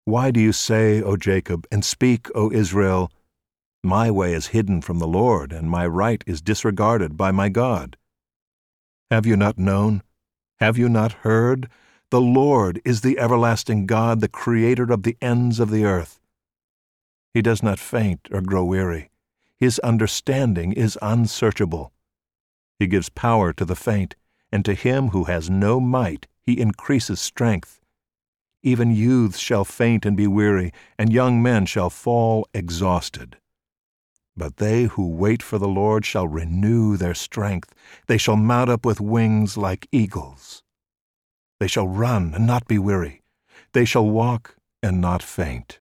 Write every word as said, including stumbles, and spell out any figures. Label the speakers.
Speaker 1: Why do you say, O Jacob, and speak, O Israel, my way is hidden from the Lord, and my right is disregarded by my God? Have you not known? Have you not heard? The Lord is the everlasting God, the Creator of the ends of the earth. He does not faint or grow weary. His understanding is unsearchable. He gives power to the faint, and to him who has no might he increases strength. Even youths shall faint and be weary, and young men shall fall exhausted. But they who wait for the Lord shall renew their strength. They shall mount up with wings like eagles. They shall run and not be weary. They shall walk and not faint.